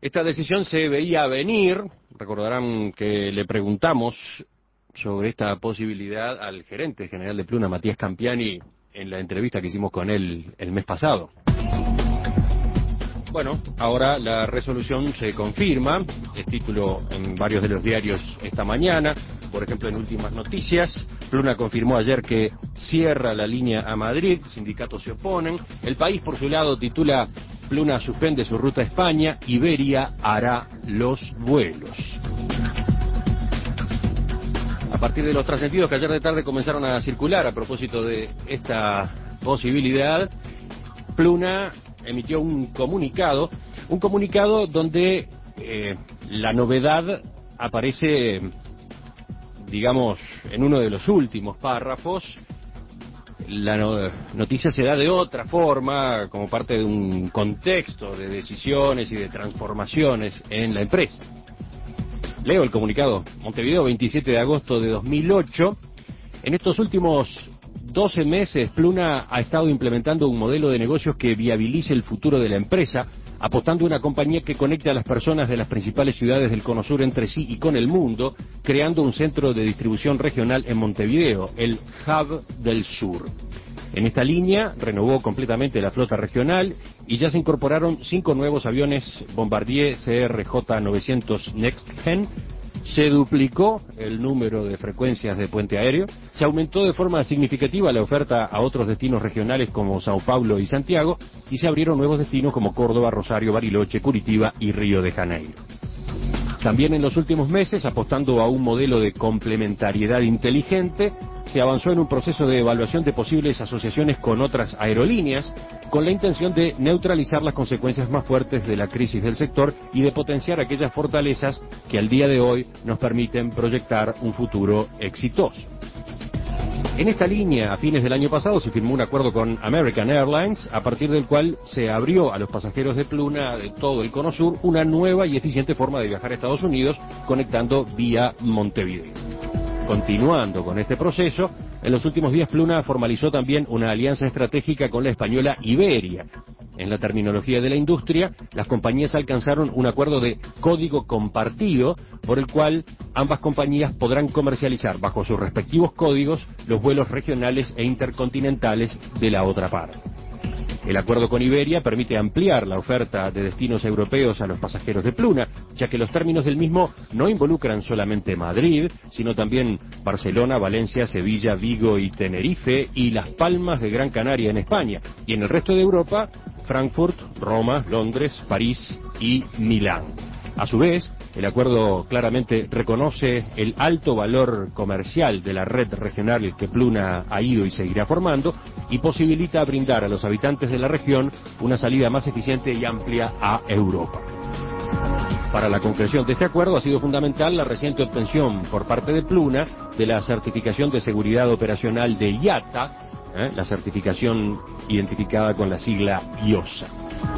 Esta decisión se veía venir. Recordarán que le preguntamos sobre esta posibilidad al gerente general de Pluna, Matías Campiani, en la entrevista que hicimos con él el mes pasado. Bueno, ahora la resolución se confirma, es título en varios de los diarios esta mañana, por ejemplo en Últimas Noticias. Pluna confirmó ayer que cierra la línea a Madrid, sindicatos se oponen. El País, por su lado, titula: Pluna suspende su ruta a España, Iberia hará los vuelos. A partir de los trascendidos que ayer de tarde comenzaron a circular a propósito de esta posibilidad, Pluna emitió un comunicado donde la novedad aparece, digamos, en uno de los últimos párrafos. La noticia se da de otra forma, como parte de un contexto de decisiones y de transformaciones en la empresa. Leo el comunicado. Montevideo, 27 de agosto de 2008. En estos últimos 12 meses, Pluna ha estado implementando un modelo de negocios que viabilice el futuro de la empresa, apostando a una compañía que conecte a las personas de las principales ciudades del Cono Sur entre sí y con el mundo, creando un centro de distribución regional en Montevideo, el Hub del Sur. En esta línea renovó completamente la flota regional y ya se incorporaron 5 nuevos aviones Bombardier CRJ-900 Next Gen. Se duplicó el número de frecuencias de puente aéreo, se aumentó de forma significativa la oferta a otros destinos regionales como Sao Paulo y Santiago, y se abrieron nuevos destinos como Córdoba, Rosario, Bariloche, Curitiba y Río de Janeiro. También en los últimos meses, apostando a un modelo de complementariedad inteligente, se avanzó en un proceso de evaluación de posibles asociaciones con otras aerolíneas, con la intención de neutralizar las consecuencias más fuertes de la crisis del sector y de potenciar aquellas fortalezas que al día de hoy nos permiten proyectar un futuro exitoso. En esta línea, a fines del año pasado, se firmó un acuerdo con American Airlines, a partir del cual se abrió a los pasajeros de Pluna de todo el Cono Sur una nueva y eficiente forma de viajar a Estados Unidos, conectando vía Montevideo. Continuando con este proceso, en los últimos días Pluna formalizó también una alianza estratégica con la española Iberia. En la terminología de la industria, las compañías alcanzaron un acuerdo de código compartido, por el cual ambas compañías podrán comercializar bajo sus respectivos códigos los vuelos regionales e intercontinentales de la otra parte. El acuerdo con Iberia permite ampliar la oferta de destinos europeos a los pasajeros de Pluna, ya que los términos del mismo no involucran solamente Madrid, sino también Barcelona, Valencia, Sevilla, Vigo y Tenerife, y Las Palmas de Gran Canaria en España, y en el resto de Europa, Frankfurt, Roma, Londres, París y Milán. A su vez, el acuerdo claramente reconoce el alto valor comercial de la red regional que Pluna ha ido y seguirá formando, y posibilita brindar a los habitantes de la región una salida más eficiente y amplia a Europa. Para la concreción de este acuerdo ha sido fundamental la reciente obtención por parte de Pluna de la certificación de seguridad operacional de IATA, la certificación identificada con la sigla IOSA.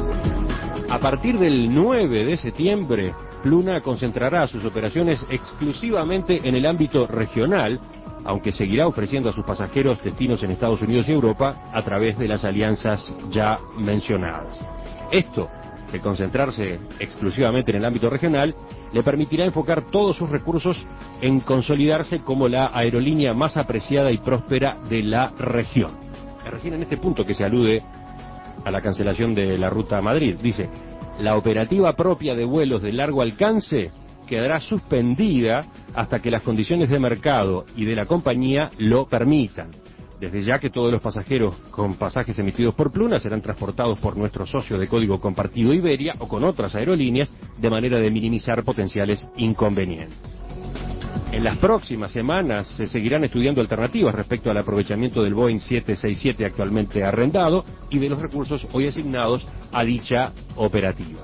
A partir del 9 de septiembre, Pluna concentrará sus operaciones exclusivamente en el ámbito regional, aunque seguirá ofreciendo a sus pasajeros destinos en Estados Unidos y Europa a través de las alianzas ya mencionadas. Esto, de concentrarse exclusivamente en el ámbito regional, le permitirá enfocar todos sus recursos en consolidarse como la aerolínea más apreciada y próspera de la región. Es recién en este punto que se alude a la cancelación de la ruta a Madrid. Dice: la operativa propia de vuelos de largo alcance quedará suspendida hasta que las condiciones de mercado y de la compañía lo permitan. Desde ya que todos los pasajeros con pasajes emitidos por Pluna serán transportados por nuestro socio de código compartido Iberia o con otras aerolíneas, de manera de minimizar potenciales inconvenientes. En las próximas semanas se seguirán estudiando alternativas respecto al aprovechamiento del Boeing 767 actualmente arrendado y de los recursos hoy asignados a dicha operativa.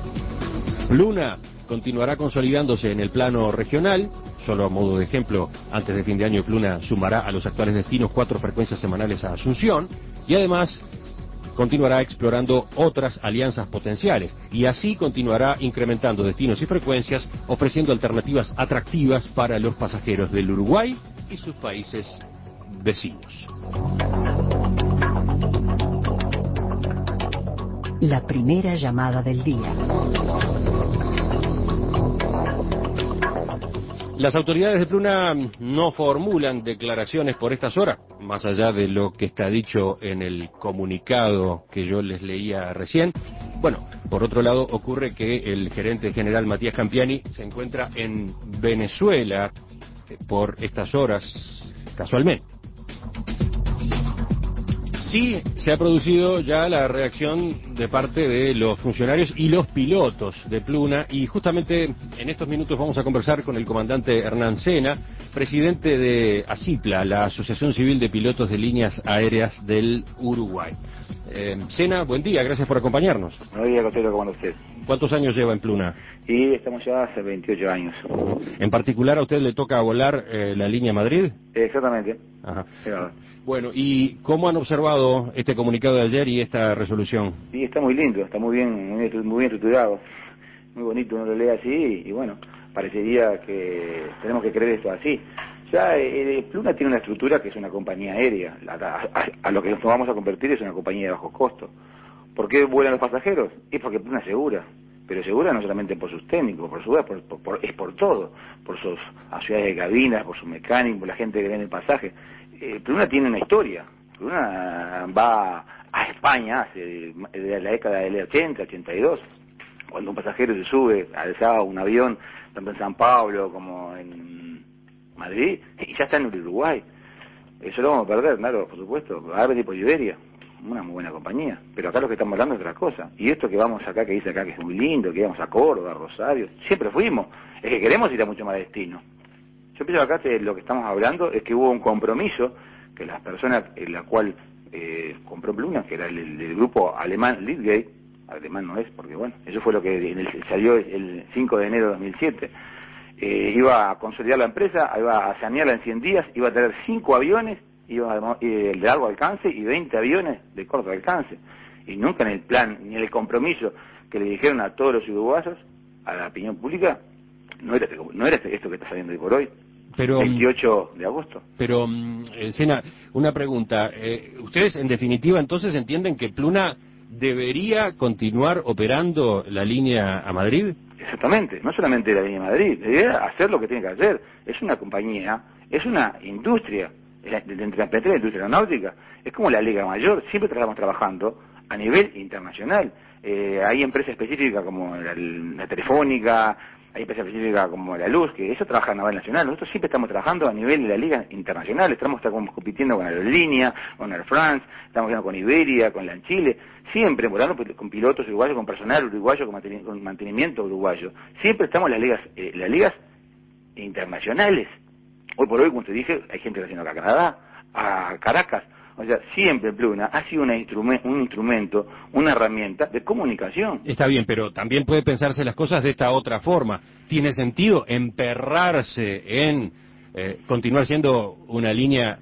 Pluna continuará consolidándose en el plano regional. Solo a modo de ejemplo, antes de fin de año Pluna sumará a los actuales destinos 4 frecuencias semanales a Asunción, y además continuará explorando otras alianzas potenciales, y así continuará incrementando destinos y frecuencias, ofreciendo alternativas atractivas para los pasajeros del Uruguay y sus países vecinos. La primera llamada del día. Las autoridades de Pluna no formulan declaraciones por estas horas, más allá de lo que está dicho en el comunicado que yo les leía recién. Bueno, por otro lado, ocurre que el gerente general Matías Campiani se encuentra en Venezuela por estas horas, casualmente. Sí, se ha producido ya la reacción de parte de los funcionarios y los pilotos de Pluna, y justamente en estos minutos vamos a conversar con el comandante Hernán Sena, presidente de ACIPLA, la Asociación Civil de Pilotos de Líneas Aéreas del Uruguay. Sena, buen día, gracias por acompañarnos. Buen día, Costello, ¿cómo anda usted? ¿Cuántos años lleva en Pluna? Y estamos ya hace 28 años. En particular, ¿a usted le toca volar la línea Madrid? Exactamente. Ajá. Claro. Bueno, ¿y cómo han observado este comunicado de ayer y esta resolución? Sí, está muy lindo, está muy bien estructurado, muy bonito, uno lo lee así y bueno, parecería que tenemos que creer esto así. Ya Pluna tiene una estructura que es una compañía aérea, a lo que nos vamos a convertir es una compañía de bajo costo. ¿Por qué vuelan los pasajeros? Es porque Pluna es segura, pero segura no solamente por sus técnicos, es por todo, por sus ciudades de cabinas, por sus mecánicos, por la gente que vende el pasaje. Pluna tiene una historia. Pluna va a España hace de la década del 80, 82, cuando un pasajero se sube, alzaba un avión, tanto en San Pablo como en Madrid, y ya está en Uruguay. Eso lo vamos a perder, claro, por supuesto. Va a venir por Iberia, una muy buena compañía, pero acá lo que estamos hablando es otra cosa. Y esto que vamos acá, que dice acá que es muy lindo, que íbamos a Córdoba, a Rosario, siempre fuimos, es que queremos ir a mucho más destino. Yo pienso acá que lo que estamos hablando es que hubo un compromiso que las personas en la cual compró Pluna, que era el grupo alemán Leadgate, alemán no es, porque bueno, eso fue lo que salió el 5 de enero de 2007, iba a consolidar la empresa, iba a sanearla en 100 días, iba a tener 5 aviones de largo alcance y 20 aviones de corto alcance. Y nunca en el plan, ni en el compromiso que le dijeron a todos los uruguayos, a la opinión pública, no era esto que está saliendo hoy por hoy. Pero 28 de agosto. Pero, Sena, una pregunta. ¿Ustedes, en definitiva, entonces entienden que Pluna debería continuar operando la línea a Madrid? Exactamente, no solamente la línea a Madrid, debería hacer lo que tiene que hacer. Es una compañía, es una industria, entre la industria aeronáutica, es como la Liga Mayor, siempre estamos trabajando a nivel internacional. Hay empresas específicas como la Telefónica, hay empresas específicas como la Luz, que eso trabaja a nivel nacional. Nosotros siempre estamos trabajando a nivel de la liga internacional, estamos compitiendo con Aerolínea, con Air France, estamos con Iberia, con Lanchile, siempre volando con pilotos uruguayos, con personal uruguayo, con mantenimiento uruguayo. Siempre estamos en las ligas internacionales. Hoy por hoy, como te dije, hay gente que está haciendo acá a Canadá, a Caracas. O sea, siempre Pluna ha sido un instrumento, una herramienta de comunicación. Está bien, pero también puede pensarse las cosas de esta otra forma. ¿Tiene sentido emperrarse en continuar siendo una línea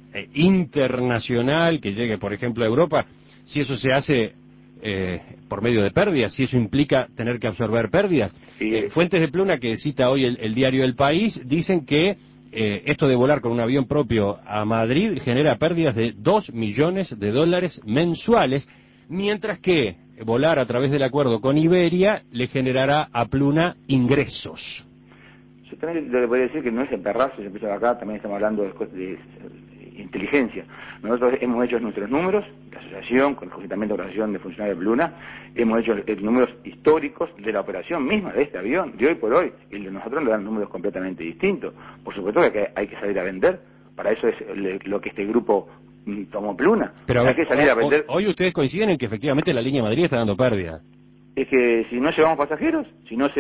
internacional que llegue, por ejemplo, a Europa, si eso se hace por medio de pérdidas, si eso implica tener que absorber pérdidas? Sí. Fuentes de Pluna que cita hoy el diario El País dicen que esto de volar con un avión propio a Madrid genera pérdidas de $2 millones mensuales, mientras que volar a través del acuerdo con Iberia le generará a Pluna ingresos. Yo también le voy a decir que no es emperrarse, se empieza acá, también estamos hablando de inteligencia. Nosotros hemos hecho nuestros números, la asociación, conjuntamente con la asociación de funcionarios de Pluna, hemos hecho números históricos de la operación misma de este avión, de hoy por hoy, y nosotros le dan números completamente distintos. Por supuesto que hay que salir a vender, para eso es lo que este grupo tomó Pluna. Pero a ver, hay que salir a vender. Hoy ustedes coinciden en que efectivamente la línea Madrid está dando pérdida. Es que si no llevamos pasajeros, si no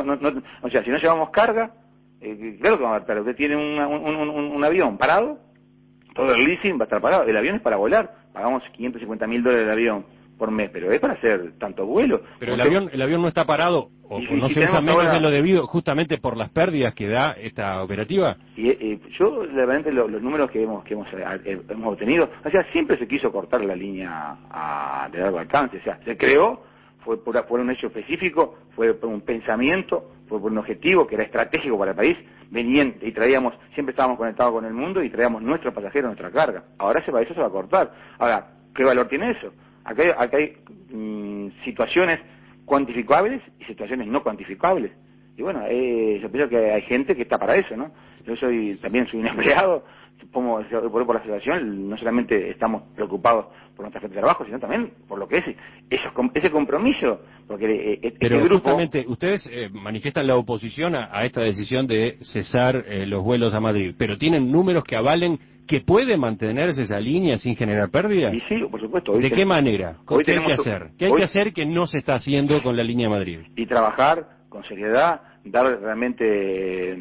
o sea, si no llevamos carga, claro que vamos a estar. Usted tiene un avión parado, todo el leasing va a estar pagado. El avión es para volar, pagamos $550.000 del avión por mes, pero es para hacer tantos vuelos. Pero el avión no está parado, o no se usa menos de lo debido, justamente por las pérdidas que da esta operativa. Y yo, realmente, los números que hemos obtenido, o sea, siempre se quiso cortar la línea de largo alcance, o sea, se creó, fue por un hecho específico, fue por un pensamiento, fue por un objetivo que era estratégico para el país. Venían y traíamos, siempre estábamos conectados con el mundo y traíamos nuestros pasajeros, nuestra carga. Ahora eso se va a cortar. Ahora, ¿qué valor tiene eso? Acá hay situaciones cuantificables y situaciones no cuantificables. Y bueno, yo pienso que hay gente que está para eso, ¿no? Yo también soy un empleado, por la situación, no solamente estamos preocupados por nuestra gente de trabajo, sino también por lo que es ese compromiso, porque Pero este grupo... justamente ustedes manifiestan la oposición a esta decisión de cesar los vuelos a Madrid, pero ¿tienen números que avalen que puede mantenerse esa línea sin generar pérdidas? Y sí, por supuesto. ¿De qué manera? ¿Qué hay que hacer? ¿Qué hay que hacer que no se está haciendo con la línea Madrid? Y trabajar con seriedad, dar realmente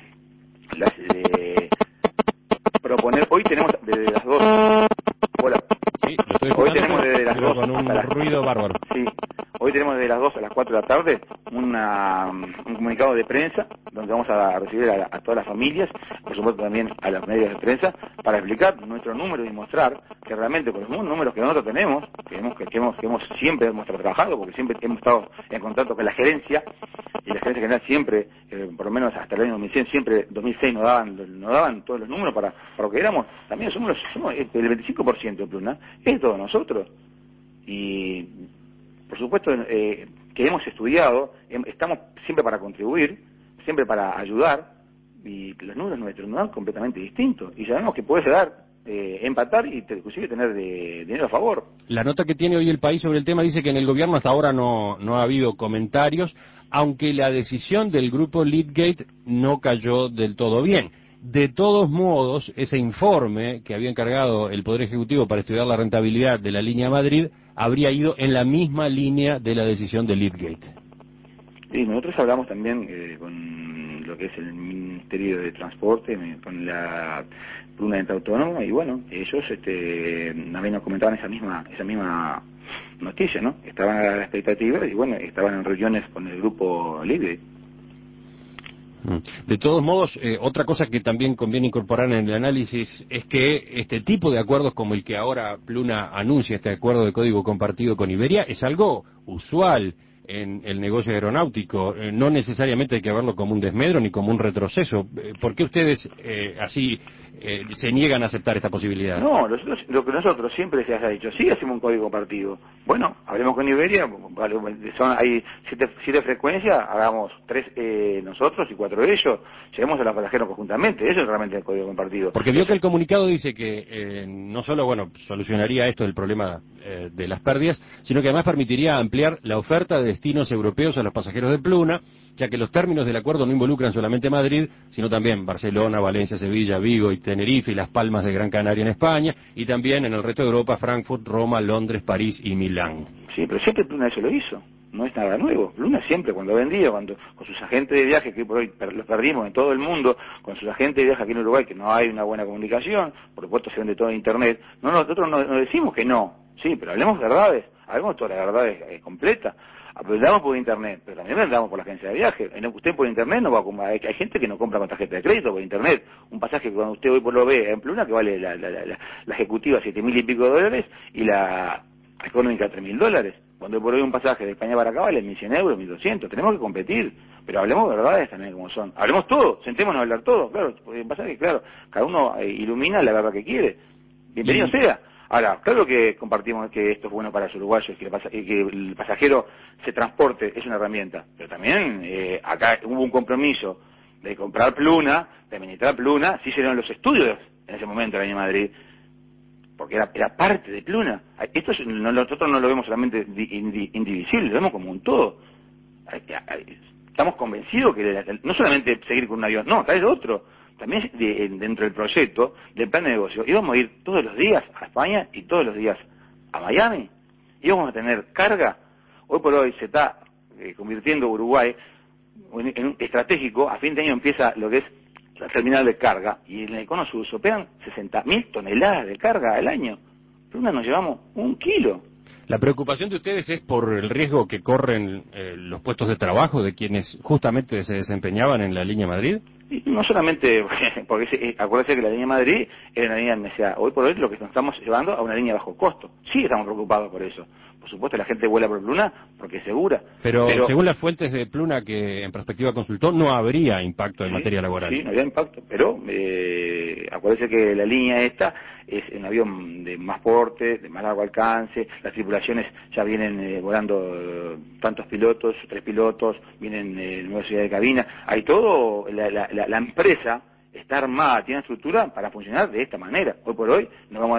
proponer. Hoy tenemos desde las 2. Hola. Sí, lo estoy Hoy tenemos desde las 2 con un ruido bárbaro. Sí. Hoy tenemos desde las 2 a las 4 de la tarde un comunicado de prensa donde vamos a recibir a todas las familias, por supuesto también a las medios de prensa, para explicar nuestro número y mostrar que realmente con los números que nosotros tenemos, que siempre hemos trabajado, porque siempre hemos estado en contacto con la gerencia, y la gerencia general siempre, por lo menos hasta el año 2006, siempre 2006 nos daban todos los números para lo que éramos. También somos el 25% de Pluna, es de todos nosotros. Y por supuesto que hemos estudiado, estamos siempre para contribuir, siempre para ayudar, y los números nuestros nos dan completamente distintos, y sabemos que puede dar empatar y inclusive tener dinero a favor. La nota que tiene hoy El País sobre el tema dice que en el gobierno hasta ahora no ha habido comentarios, aunque la decisión del grupo Leadgate no cayó del todo bien. De todos modos, ese informe que había encargado el Poder Ejecutivo para estudiar la rentabilidad de la línea Madrid habría ido en la misma línea de la decisión de Leadgate. Sí, nosotros hablamos también con lo que es el Ministerio de Transporte, con la Pluna Ente Autónoma, y bueno, ellos también nos comentaban esa misma noticia, ¿no? Estaban a la expectativa y bueno, estaban en reuniones con el grupo Leadgate. De todos modos, otra cosa que también conviene incorporar en el análisis es que este tipo de acuerdos como el que ahora Pluna anuncia, este acuerdo de código compartido con Iberia, es algo usual en el negocio aeronáutico. No necesariamente hay que verlo como un desmedro ni como un retroceso. ¿Por qué ustedes así se niegan a aceptar esta posibilidad? No, lo que nosotros siempre se ha dicho, sí hacemos un código compartido. Bueno, hablemos con Iberia, hay siete frecuencias, hagamos 3 nosotros y 4 ellos, lleguemos a los pasajeros conjuntamente, eso es realmente el código compartido. Porque vio que el comunicado dice que no solo, solucionaría esto el problema de las pérdidas, sino que además permitiría ampliar la oferta de destinos europeos a los pasajeros de Pluna, ya que los términos del acuerdo no involucran solamente Madrid, sino también Barcelona, Valencia, Sevilla, Vigo y Tenerife y Las Palmas de Gran Canaria en España, y también en el resto de Europa, Frankfurt, Roma, Londres, París y Milán. Sí, pero siempre Pluna eso lo hizo. No es nada nuevo. Pluna siempre, cuando vendía, con sus agentes de viaje, que por hoy los perdimos en todo el mundo, con sus agentes de viaje aquí en Uruguay, que no hay una buena comunicación, por supuesto se vende todo en Internet, nosotros no decimos que no, sí, pero hablemos verdades, hablemos todas las verdades completas. Vendamos por Internet, pero también vendamos por la agencia de viaje. Usted por Internet no va a comprar, hay gente que no compra con tarjeta de crédito por Internet. Un pasaje que cuando usted hoy lo ve en Pluna, que vale la ejecutiva $7.000 y pico y la económica $3.000. Cuando por hoy un pasaje de España para acá vale 1.100 euros, 1.200. Tenemos que competir, pero hablemos verdades también como son. Hablemos todo, sentémonos a hablar todo, claro, porque el pasaje, claro, cada uno ilumina la verdad que quiere. Bienvenido sea. Ahora, claro que compartimos que esto es bueno para los uruguayos, que el pasajero se transporte, es una herramienta, pero también acá hubo un compromiso de comprar Pluna, de administrar Pluna, sí se dieron los estudios en ese momento en la Avenida Madrid, porque era parte de Pluna. Nosotros no lo vemos solamente indivisible, lo vemos como un todo. Estamos convencidos que no solamente seguir con un avión, no, traer otro. También dentro del proyecto, del plan de negocio, íbamos a ir todos los días a España y todos los días a Miami. Íbamos a tener carga. Hoy por hoy se está convirtiendo Uruguay en un estratégico. A fin de año empieza lo que es la terminal de carga, y en el cono sur sopean 60.000 toneladas de carga al año. Pero nos llevamos 1 kilo. La preocupación de ustedes es por el riesgo que corren los puestos de trabajo de quienes justamente se desempeñaban en la línea Madrid. Y no solamente, porque acuérdense que la línea Madrid era una línea MSA. Hoy por hoy lo que nos estamos llevando a una línea de bajo costo. Sí estamos preocupados por eso. Por supuesto la gente vuela por Pluna porque es segura. Pero según las fuentes de Pluna que en perspectiva consultó, no habría impacto en materia laboral. Sí, no habría impacto, pero acuérdense que la línea esta es un avión de más porte, de más largo alcance, las tripulaciones ya vienen volando tantos pilotos, 3 pilotos, vienen nueva ciudad de cabina, hay todo, la empresa está armada, tiene estructura para funcionar de esta manera. Hoy por hoy nos vamos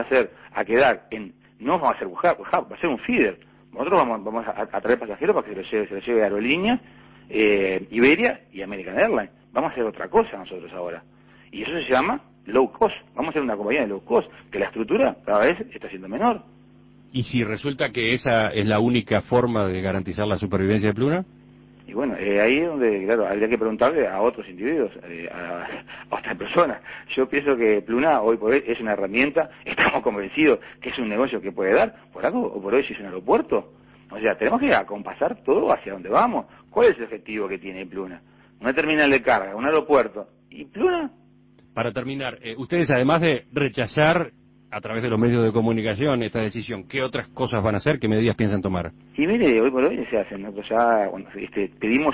no vamos a hacer hub, va a ser un feeder. Nosotros vamos a traer pasajeros para que se lo lleve Aerolíneas, Iberia y American Airlines. Vamos a hacer otra cosa nosotros ahora. Y eso se llama low cost. Vamos a ser una compañía de low cost, que la estructura cada vez está siendo menor. ¿Y si resulta que esa es la única forma de garantizar la supervivencia de Pluna? Y bueno, ahí es donde, claro, habría que preguntarle a otros individuos, a otras personas. Yo pienso que Pluna hoy por hoy es una herramienta, estamos convencidos que es un negocio que puede dar, por algo, o por hoy si es un aeropuerto. O sea, tenemos que acompasar todo hacia donde vamos. ¿Cuál es el objetivo que tiene Pluna? Una terminal de carga, un aeropuerto. ¿Y Pluna? Para terminar, ustedes además de rechazar a través de los medios de comunicación esta decisión, ¿qué otras cosas van a hacer? ¿Qué medidas piensan tomar? Y mire, hoy por hoy se hacen, nosotros ya pedimos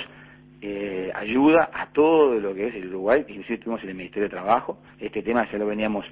ayuda a todo lo que es el Uruguay, inclusive estuvimos en el Ministerio de Trabajo, este tema ya lo veníamos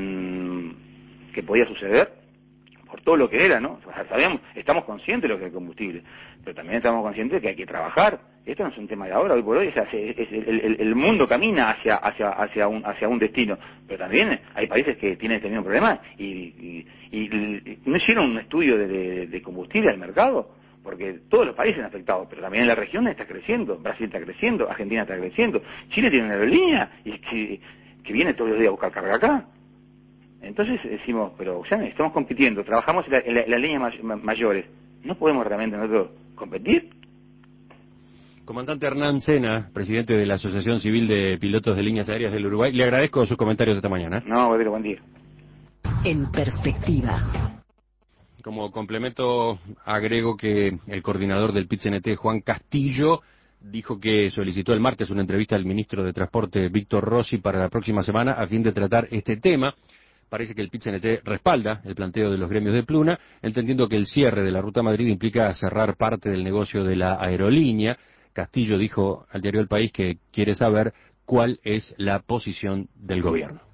que podía suceder, por todo lo que era, ¿no? O sea, estamos conscientes de lo que es el combustible, pero también estamos conscientes de que hay que trabajar. Esto no es un tema de ahora, hoy por hoy el mundo camina hacia un destino, pero también hay países que tienen este mismo problema y no hicieron un estudio de combustible al mercado, porque todos los países han afectado, pero también en la región está creciendo, Brasil está creciendo, Argentina está creciendo, Chile tiene una aerolínea y que viene todos los días a buscar carga acá. Entonces decimos, pero ya estamos compitiendo, trabajamos en las líneas mayores, ¿no podemos realmente nosotros competir? Comandante Hernán Sena, presidente de la Asociación Civil de Pilotos de Líneas Aéreas del Uruguay, le agradezco sus comentarios esta mañana. No, buen día. En perspectiva. Como complemento, agrego que el coordinador del PIT-CNT, Juan Castillo, dijo que solicitó el martes una entrevista al ministro de Transporte, Víctor Rossi, para la próxima semana a fin de tratar este tema. Parece que el PIT-CNT respalda el planteo de los gremios de Pluna, entendiendo que el cierre de la Ruta Madrid implica cerrar parte del negocio de la aerolínea. Castillo dijo al diario El País que quiere saber cuál es la posición del gobierno.